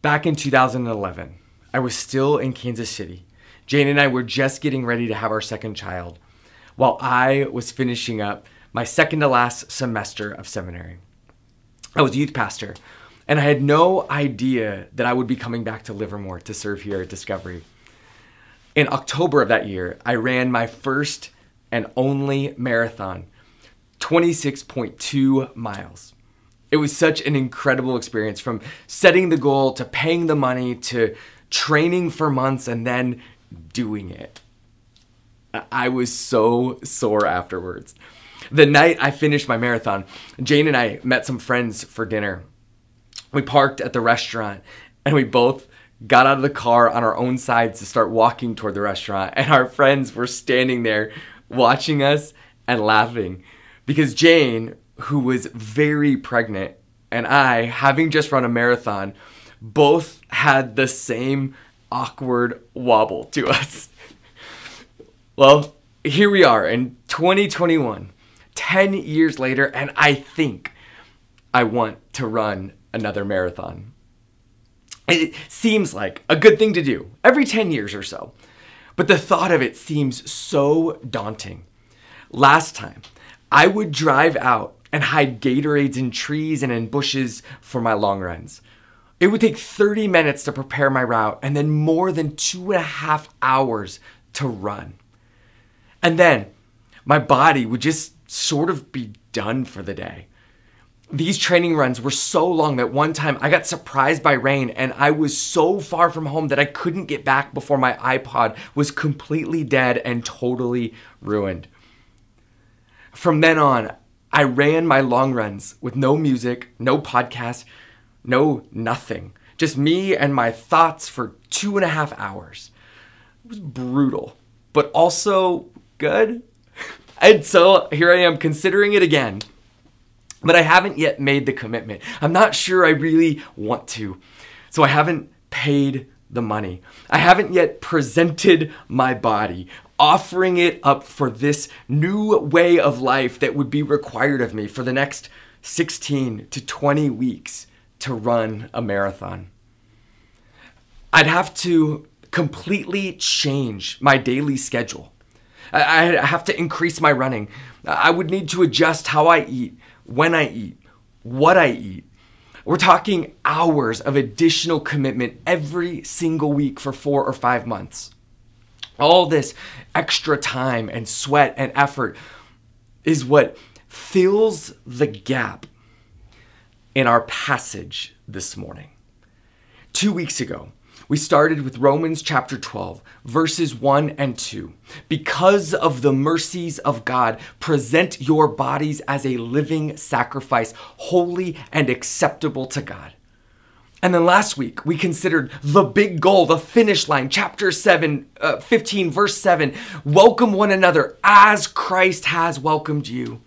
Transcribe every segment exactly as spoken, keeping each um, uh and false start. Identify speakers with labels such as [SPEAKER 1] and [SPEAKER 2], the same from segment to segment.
[SPEAKER 1] Back in two thousand eleven, I was still in Kansas City. Jane and I were just getting ready to have our second child, while I was finishing up my second to last semester of seminary. I was a youth pastor, and I had no idea that I would be coming back to Livermore to serve here at Discovery. In October of that year, I ran my first and only marathon, twenty-six point two miles. It was such an incredible experience, from setting the goal to paying the money to training for months and then doing it. I was so sore afterwards. The night I finished my marathon, Jane and I met some friends for dinner. We parked at the restaurant and we both got out of the car on our own sides to start walking toward the restaurant. And our friends were standing there watching us and laughing because Jane, who was very pregnant, and I, having just run a marathon, both had the same awkward wobble to us. Well, here we are in twenty twenty-one, ten years later, and I think I want to run another marathon. It seems like a good thing to do every ten years or so, but the thought of it seems so daunting. Last time, I would drive out and hide Gatorades in trees and in bushes for my long runs. It would take thirty minutes to prepare my route and then more than two and a half hours to run. And then my body would just sort of be done for the day. These training runs were so long that one time I got surprised by rain and I was so far from home that I couldn't get back before my iPod was completely dead and totally ruined. From then on, I ran my long runs with no music, no podcast, no nothing. Just me and my thoughts for two and a half hours. It was brutal, but also good. And so here I am considering it again. But I haven't yet made the commitment. I'm not sure I really want to. So I haven't paid the money. I haven't yet presented my body, offering it up for this new way of life that would be required of me for the next sixteen to twenty weeks to run a marathon. I'd have to completely change my daily schedule. I have to increase my running. I would need to adjust how I eat, when I eat, what I eat. We're talking hours of additional commitment every single week for four or five months. All this extra time and sweat and effort is what fills the gap in our passage this morning. Two weeks ago, we started with Romans chapter twelve, verses one and two. Because of the mercies of God, present your bodies as a living sacrifice, holy and acceptable to God. And then last week, we considered the big goal, the finish line, chapter seven, uh, fifteen, verse seven. Welcome one another as Christ has welcomed you.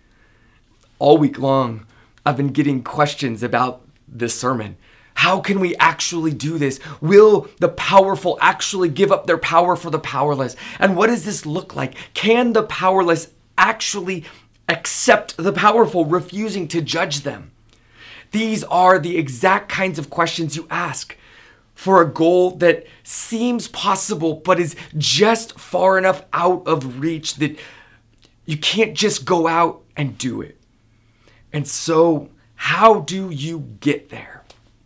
[SPEAKER 1] All week long, I've been getting questions about this sermon. How can we actually do this? Will the powerful actually give up their power for the powerless? And what does this look like? Can the powerless actually accept the powerful, refusing to judge them? These are the exact kinds of questions you ask for a goal that seems possible, but is just far enough out of reach that you can't just go out and do it. And so, how do you get there?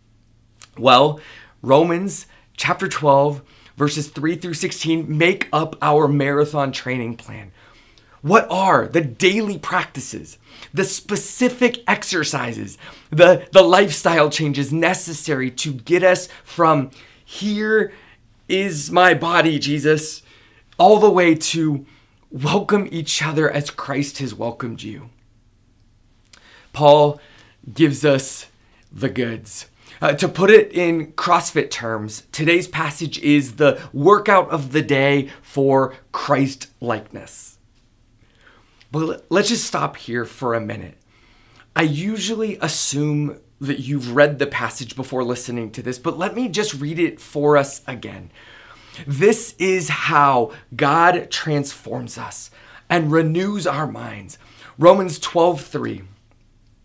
[SPEAKER 1] Well, Romans chapter twelve, verses three through sixteen make up our marathon training plan. What are the daily practices, the specific exercises, the, the lifestyle changes necessary to get us from here is my body, Jesus, all the way to welcome each other as Christ has welcomed you? Paul gives us the goods. Uh, to put it in CrossFit terms, today's passage is the workout of the day for Christ-likeness. But let's just stop here for a minute. I usually assume that you've read the passage before listening to this, but let me just read it for us again. This is how God transforms us and renews our minds. Romans twelve three.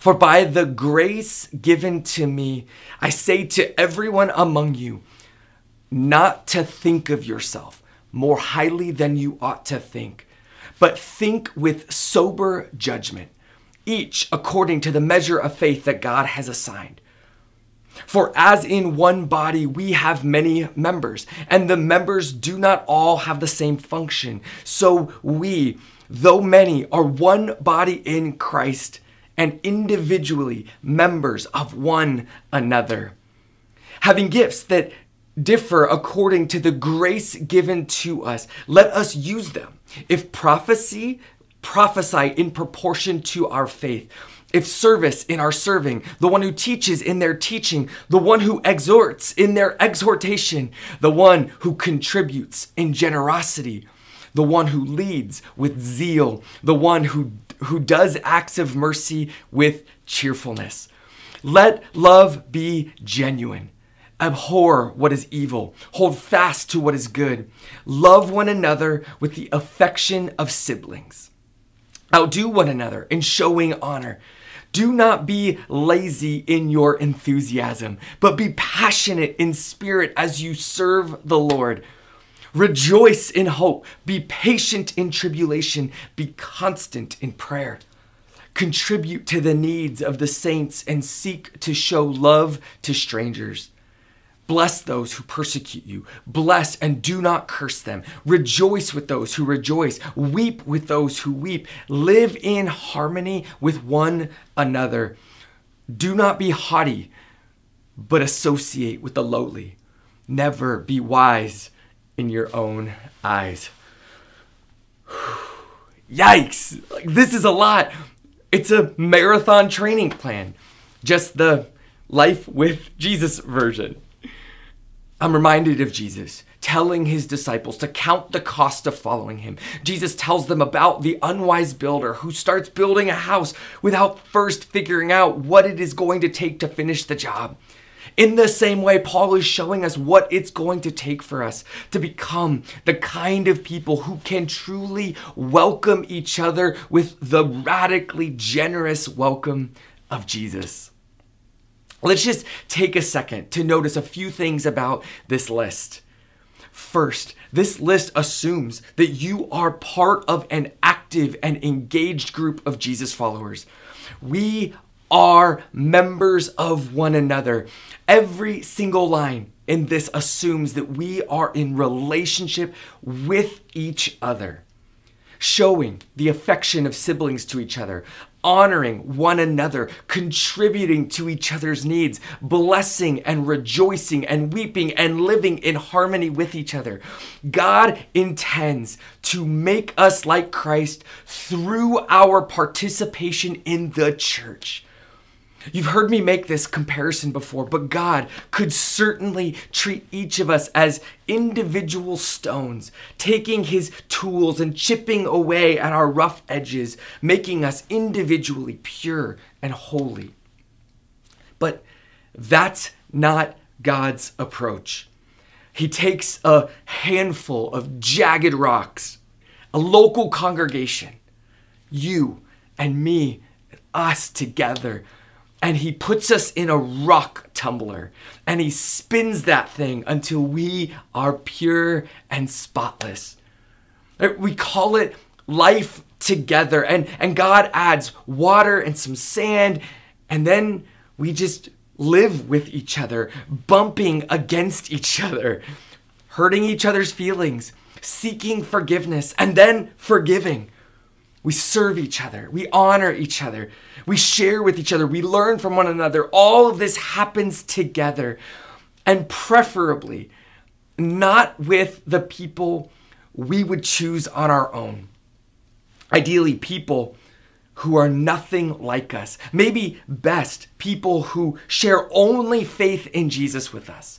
[SPEAKER 1] For by the grace given to me, I say to everyone among you, not to think of yourself more highly than you ought to think, but think with sober judgment, each according to the measure of faith that God has assigned. For as in one body we have many members, and the members do not all have the same function, so we, though many, are one body in Christ, and individually members of one another, having gifts that differ according to the grace given to us. Let us use them. If prophecy, prophesy in proportion to our faith. If service, in our serving. The one who teaches, in their teaching. The one who exhorts, in their exhortation. The one who contributes, in generosity. The one who leads, with zeal. The one who, who does acts of mercy, with cheerfulness. Let love be genuine. Abhor what is evil. Hold fast to what is good. Love one another with the affection of siblings. Outdo one another in showing honor. Do not be lazy in your enthusiasm, but be passionate in spirit as you serve the Lord. Rejoice in hope. Be patient in tribulation. Be constant in prayer. Contribute to the needs of the saints and seek to show love to strangers. Bless those who persecute you. Bless and do not curse them. Rejoice with those who rejoice. Weep with those who weep. Live in harmony with one another. Do not be haughty, but associate with the lowly. Never be wise in your own eyes. Yikes! Like, this is a lot. It's a marathon training plan. Just the Life with Jesus version. I'm reminded of Jesus telling his disciples to count the cost of following him. Jesus tells them about the unwise builder who starts building a house without first figuring out what it is going to take to finish the job. In the same way, Paul is showing us what it's going to take for us to become the kind of people who can truly welcome each other with the radically generous welcome of Jesus. Let's just take a second to notice a few things about this list. First, this list assumes that you are part of an active and engaged group of Jesus followers. We are members of one another. Every single line in this assumes that we are in relationship with each other, showing the affection of siblings to each other, honoring one another, contributing to each other's needs, blessing and rejoicing and weeping and living in harmony with each other. God intends to make us like Christ through our participation in the church. You've heard me make this comparison before, but God could certainly treat each of us as individual stones, taking his tools and chipping away at our rough edges, making us individually pure and holy. But that's not God's approach. He takes a handful of jagged rocks, a local congregation, you and me, and us together, and he puts us in a rock tumbler and he spins that thing until we are pure and spotless. We call it life together, and, and God adds water and some sand, and then we just live with each other, bumping against each other, hurting each other's feelings, seeking forgiveness, and then forgiving. We serve each other. We honor each other. We share with each other. We learn from one another. All of this happens together, and preferably not with the people we would choose on our own. Ideally, people who are nothing like us. Maybe best, people who share only faith in Jesus with us.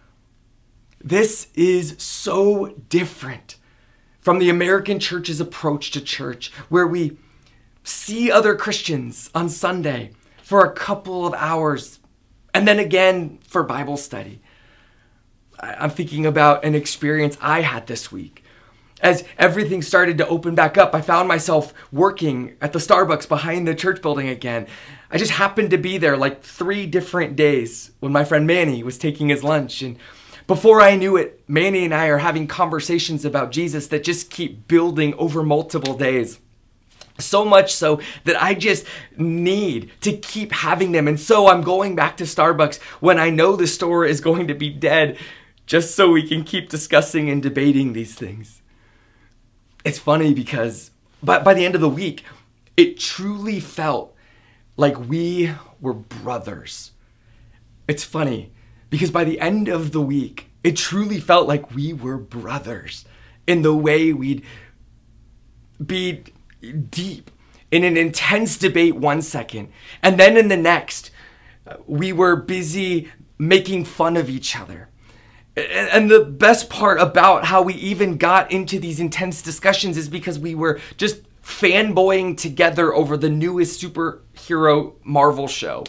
[SPEAKER 1] This is so different from the American church's approach to church, where we see other Christians on Sunday for a couple of hours and then again for Bible study. I'm thinking about an experience I had this week. As everything started to open back up, I found myself working at the Starbucks behind the church building again. I just happened to be there like three different days when my friend Manny was taking his lunch. And before I knew it, Manny and I are having conversations about Jesus that just keep building over multiple days. So much so that I just need to keep having them. And so I'm going back to Starbucks when I know the store is going to be dead, just so we can keep discussing and debating these things. It's funny because by, by the end of the week, it truly felt like we were brothers. It's funny because by the end of the week, it truly felt like we were brothers in the way we'd be deep in an intense debate one second, and then in the next, we were busy making fun of each other. And the best part about how we even got into these intense discussions is because we were just fanboying together over the newest superhero Marvel show.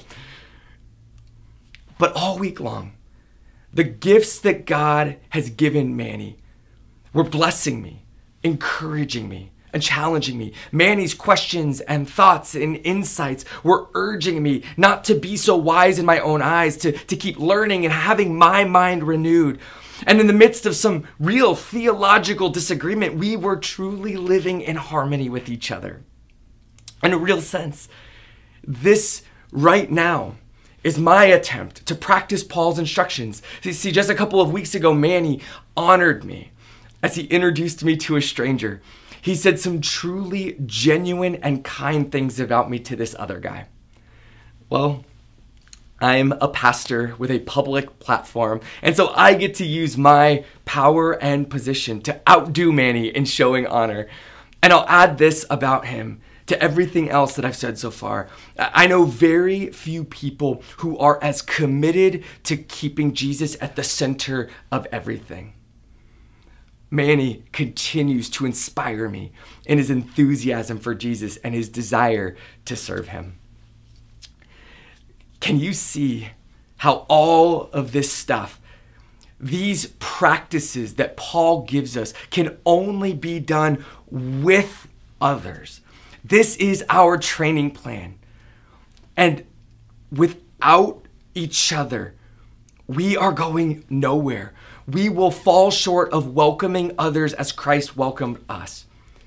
[SPEAKER 1] But all week long, the gifts that God has given Manny were blessing me, encouraging me, and challenging me. Manny's questions and thoughts and insights were urging me not to be so wise in my own eyes, to, to keep learning and having my mind renewed. And in the midst of some real theological disagreement, we were truly living in harmony with each other. In a real sense, this right now is my attempt to practice Paul's instructions. See, just a couple of weeks ago, Manny honored me as he introduced me to a stranger. He said some truly genuine and kind things about me to this other guy. Well, I'm a pastor with a public platform, and so I get to use my power and position to outdo Manny in showing honor. And I'll add this about him to everything else that I've said so far. I know very few people who are as committed to keeping Jesus at the center of everything. Manny continues to inspire me in his enthusiasm for Jesus and his desire to serve him. Can you see how all of this stuff, these practices that Paul gives us, can only be done with others? This is our training plan. And without each other, we are going nowhere. We will fall short of welcoming others as Christ welcomed us.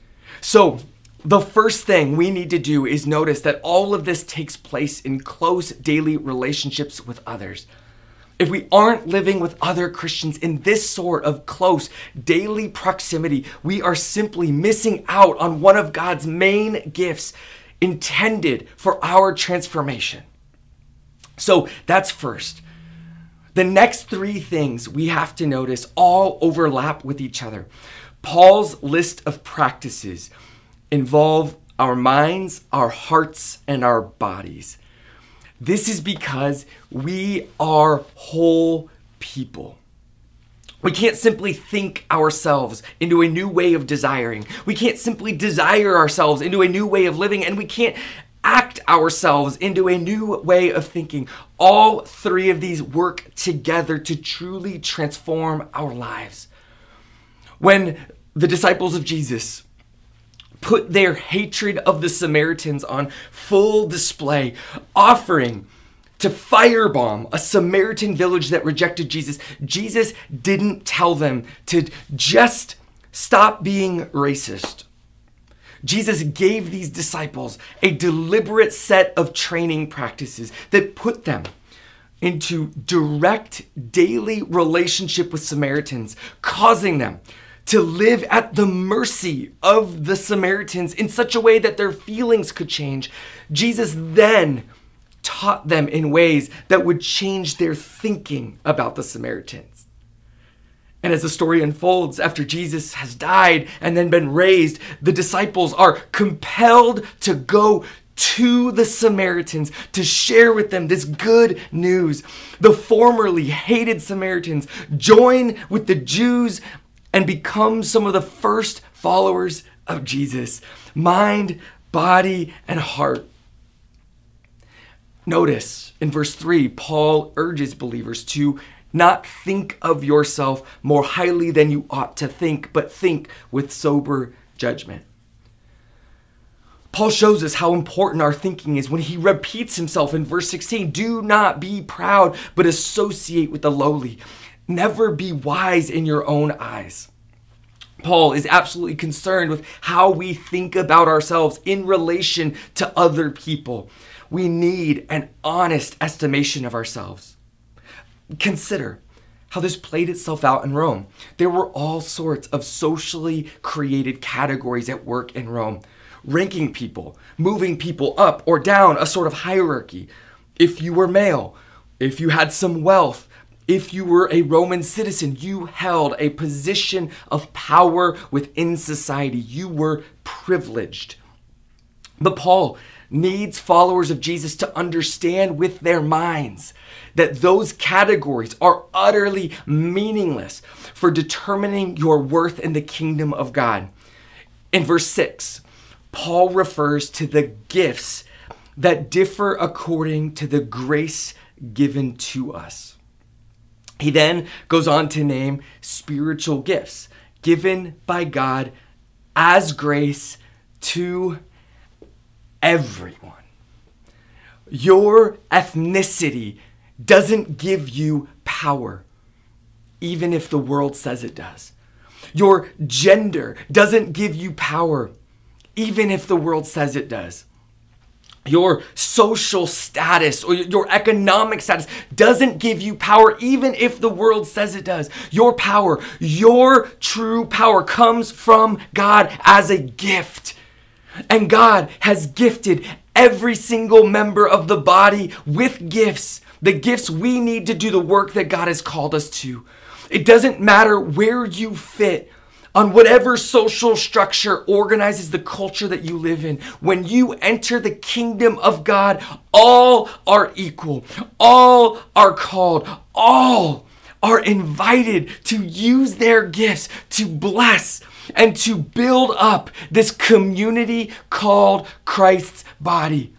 [SPEAKER 1] So the first thing we need to do is notice that all of this takes place in close daily relationships with others. If we aren't living with other Christians in this sort of close daily proximity, we are simply missing out on one of God's main gifts intended for our transformation. So that's first. The next three things we have to notice all overlap with each other. Paul's list of practices involve our minds, our hearts, and our bodies. This is because we are whole people. We can't simply think ourselves into a new way of desiring. We can't simply desire ourselves into a new way of living, and we can't act ourselves into a new way of thinking. All three of these work together to truly transform our lives. When the disciples of Jesus put their hatred of the Samaritans on full display, offering to firebomb a Samaritan village that rejected Jesus, Jesus didn't tell them to just stop being racist. Jesus gave these disciples a deliberate set of training practices that put them into direct daily relationship with Samaritans, causing them to live at the mercy of the Samaritans in such a way that their feelings could change. Jesus then taught them in ways that would change their thinking about the Samaritans. And as the story unfolds, after Jesus has died and then been raised, the disciples are compelled to go to the Samaritans to share with them this good news. The formerly hated Samaritans join with the Jews and become some of the first followers of Jesus, mind, body, and heart. Notice in verse three, Paul urges believers to not think of yourself more highly than you ought to think, but think with sober judgment. Paul shows us how important our thinking is when he repeats himself in verse sixteen. Do not be proud, but associate with the lowly. Never be wise in your own eyes. Paul is absolutely concerned with how we think about ourselves in relation to other people. We need an honest estimation of ourselves. Consider how this played itself out in Rome. There were all sorts of socially created categories at work in Rome, ranking people, moving people up or down, a sort of hierarchy. If you were male, if you had some wealth, if you were a Roman citizen, you held a position of power within society. You were privileged. But Paul needs followers of Jesus to understand with their minds that those categories are utterly meaningless for determining your worth in the kingdom of God. In verse six, Paul refers to the gifts that differ according to the grace given to us. He then goes on to name spiritual gifts given by God as grace to everyone. Your ethnicity doesn't give you power, even if the world says it does. Your gender doesn't give you power, even if the world says it does. Your social status or your economic status doesn't give you power, even if the world says it does. Your power, your true power comes from God as a gift. And God has gifted every single member of the body with gifts, the gifts we need to do the work that God has called us to. It doesn't matter where you fit on whatever social structure organizes the culture that you live in. When you enter the kingdom of God, all are equal. All are called. All are invited to use their gifts to bless and to build up this community called Christ's body.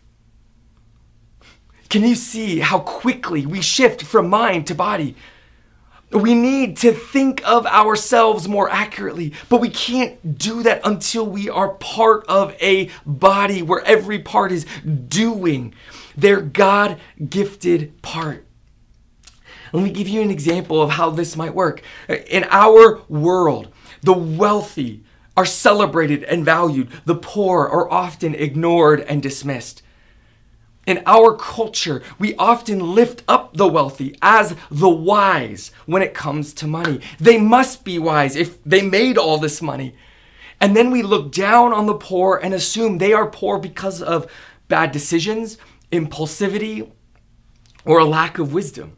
[SPEAKER 1] Can you see how quickly we shift from mind to body? We need to think of ourselves more accurately, but we can't do that until we are part of a body where every part is doing their God-gifted part. Let me give you an example of how this might work. In our world, the wealthy are celebrated and valued. The poor are often ignored and dismissed. In our culture, we often lift up the wealthy as the wise when it comes to money. They must be wise if they made all this money. And then we look down on the poor and assume they are poor because of bad decisions, impulsivity, or a lack of wisdom.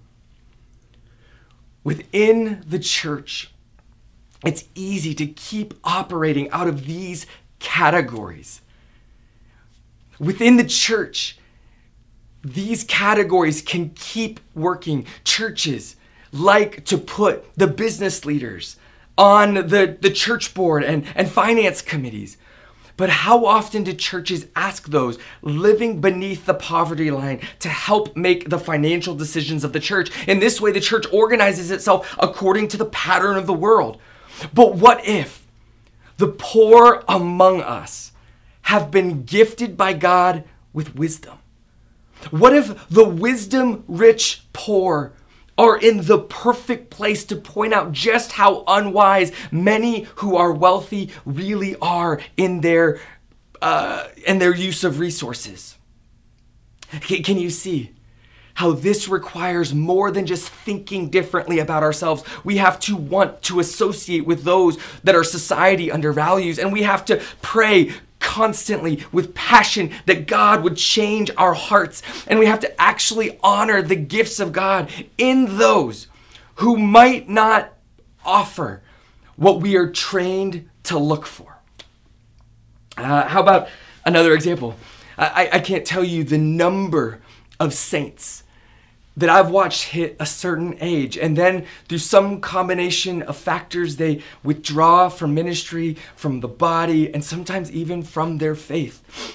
[SPEAKER 1] Within the church, it's easy to keep operating out of these categories. Within the church, these categories can keep working. Churches like to put the business leaders on the, the church board and, and finance committees. But how often do churches ask those living beneath the poverty line to help make the financial decisions of the church? In this way, the church organizes itself according to the pattern of the world. But what if the poor among us have been gifted by God with wisdom? What if the wisdom-rich poor are in the perfect place to point out just how unwise many who are wealthy really are in their uh, in their use of resources? Can you see how this requires more than just thinking differently about ourselves? We have to want to associate with those that our society undervalues, and we have to pray constantly with passion that God would change our hearts. And we have to actually honor the gifts of God in those who might not offer what we are trained to look for. Uh, how about another example? I, I can't tell you the number of saints that I've watched hit a certain age, and then through some combination of factors, they withdraw from ministry, from the body, and sometimes even from their faith.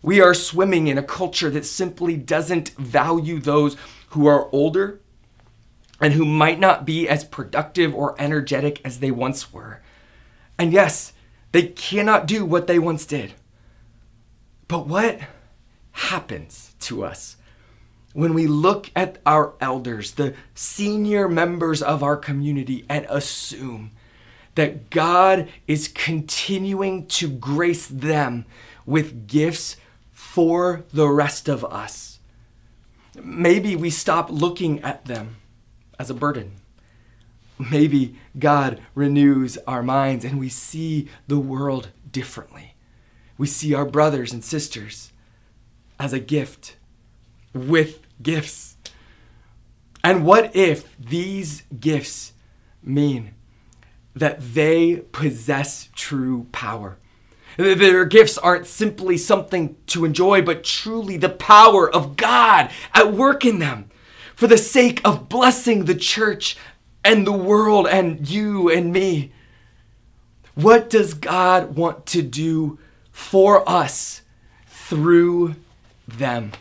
[SPEAKER 1] We are swimming in a culture that simply doesn't value those who are older and who might not be as productive or energetic as they once were. And yes, they cannot do what they once did. But what happens to us when we look at our elders, the senior members of our community, and assume that God is continuing to grace them with gifts for the rest of us? Maybe we stop looking at them as a burden. Maybe God renews our minds and we see the world differently. We see our brothers and sisters as a gift with gifts. And what if these gifts mean that they possess true power? Their gifts aren't simply something to enjoy, but truly the power of God at work in them for the sake of blessing the church and the world and you and me. What does God want to do for us through them?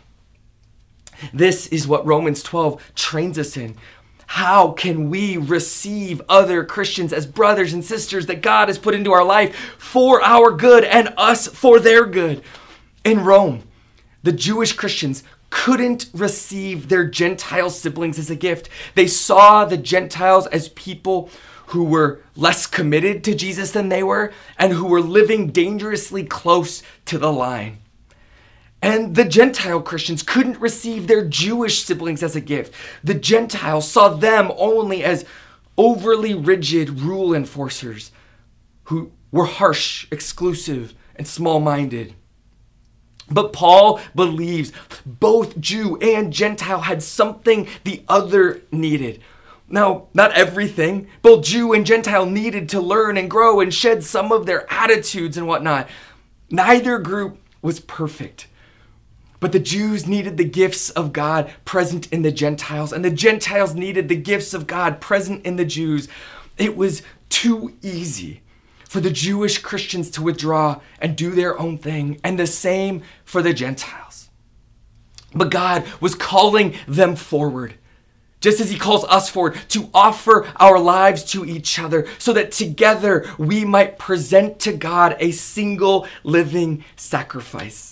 [SPEAKER 1] This is what Romans twelve trains us in. How can we receive other Christians as brothers and sisters that God has put into our life for our good and us for their good? In Rome, the Jewish Christians couldn't receive their Gentile siblings as a gift. They saw the Gentiles as people who were less committed to Jesus than they were and who were living dangerously close to the line. And the Gentile Christians couldn't receive their Jewish siblings as a gift. The Gentiles saw them only as overly rigid rule enforcers who were harsh, exclusive, and small-minded. But Paul believes both Jew and Gentile had something the other needed. Now, not everything. Both Jew and Gentile needed to learn and grow and shed some of their attitudes and whatnot. Neither group was perfect. But the Jews needed the gifts of God present in the Gentiles, and the Gentiles needed the gifts of God present in the Jews. It was too easy for the Jewish Christians to withdraw and do their own thing, and the same for the Gentiles. But God was calling them forward, just as he calls us forward, to offer our lives to each other so that together we might present to God a single living sacrifice.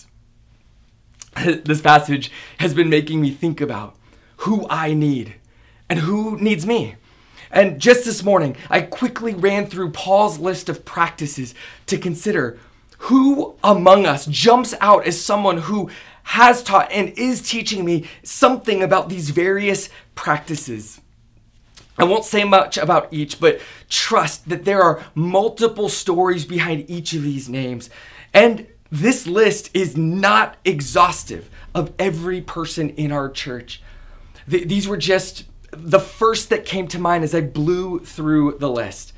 [SPEAKER 1] This passage has been making me think about who I need and who needs me. And just this morning, I quickly ran through Paul's list of practices to consider who among us jumps out as someone who has taught and is teaching me something about these various practices. I won't say much about each, but trust that there are multiple stories behind each of these names. And this list is not exhaustive of every person in our church. Th- these were just the first that came to mind as I blew through the list.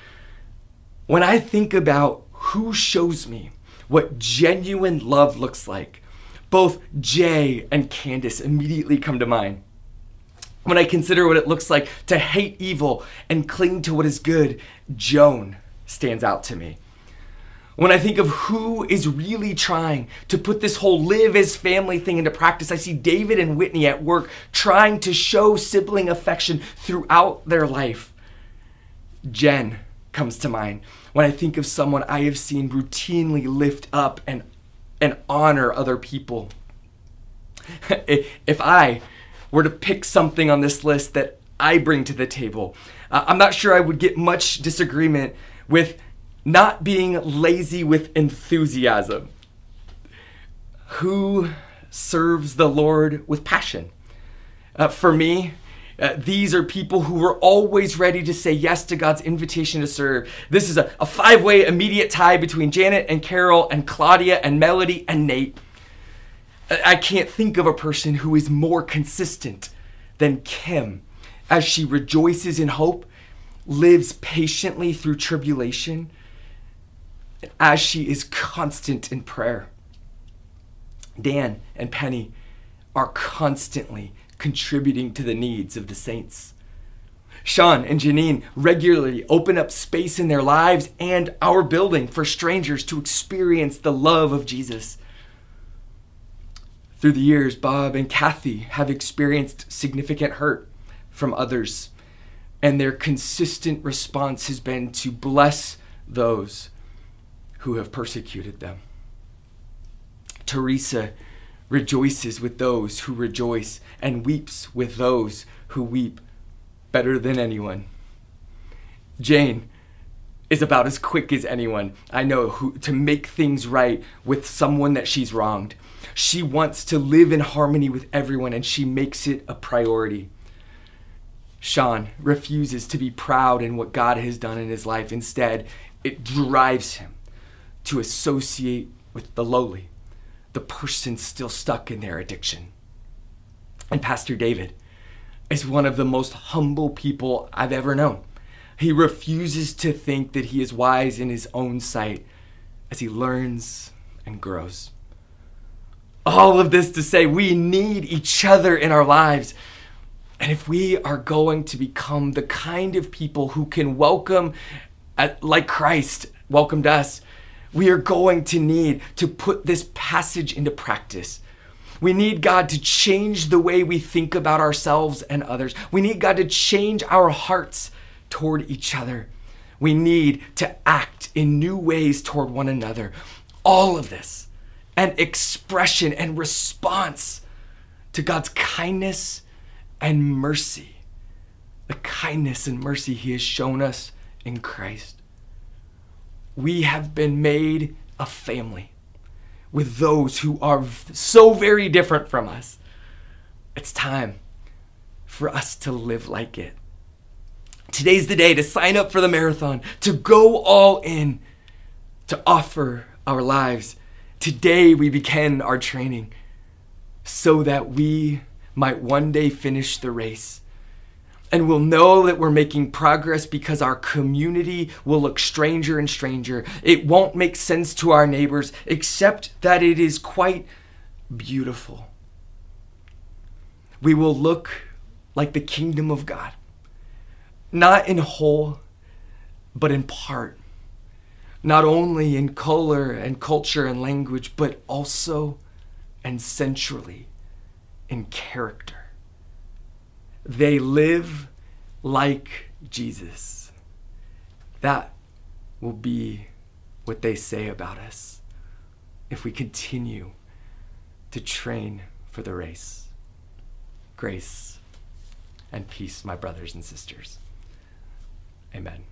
[SPEAKER 1] When I think about who shows me what genuine love looks like, both Jay and Candace immediately come to mind. When I consider what it looks like to hate evil and cling to what is good, Joan stands out to me. When I think of who is really trying to put this whole live as family thing into practice, I see David and Whitney at work trying to show sibling affection throughout their life. Jen comes to mind when I think of someone I have seen routinely lift up and, and honor other people. If I were to pick something on this list that I bring to the table, uh, I'm not sure I would get much disagreement with not being lazy with enthusiasm. Who serves the Lord with passion? Uh, for me, uh, these are people who are always ready to say yes to God's invitation to serve. This is a, a five-way immediate tie between Janet and Carol and Claudia and Melody and Nate. I can't think of a person who is more consistent than Kim as she rejoices in hope, lives patiently through tribulation, as she is constant in prayer. Dan and Penny are constantly contributing to the needs of the saints. Sean and Janine regularly open up space in their lives and our building for strangers to experience the love of Jesus. Through the years, Bob and Kathy have experienced significant hurt from others, and their consistent response has been to bless those who have persecuted them. Teresa rejoices with those who rejoice and weeps with those who weep better than anyone. Jane is about as quick as anyone I know who, to make things right with someone that she's wronged. She wants to live in harmony with everyone, and she makes it a priority. Sean refuses to be proud in what God has done in his life. Instead, it drives him to associate with the lowly, the person still stuck in their addiction. And Pastor David is one of the most humble people I've ever known. He refuses to think that he is wise in his own sight as he learns and grows. All of this to say we need each other in our lives. And if we are going to become the kind of people who can welcome, like Christ welcomed us, we are going to need to put this passage into practice. We need God to change the way we think about ourselves and others. We need God to change our hearts toward each other. We need to act in new ways toward one another. All of this, an expression and response to God's kindness and mercy. The kindness and mercy he has shown us in Christ. We have been made a family with those who are so very different from us. It's time for us to live like it. Today's the day to sign up for the marathon, to go all in, to offer our lives. Today we begin our training so that we might one day finish the race. And we'll know that we're making progress because our community will look stranger and stranger. It won't make sense to our neighbors, except that it is quite beautiful. We will look like the kingdom of God, not in whole, but in part. Not only in color and culture and language, but also and centrally in character. They live like Jesus. That will be what they say about us if we continue to train for the race. Grace and peace, my brothers and sisters. Amen.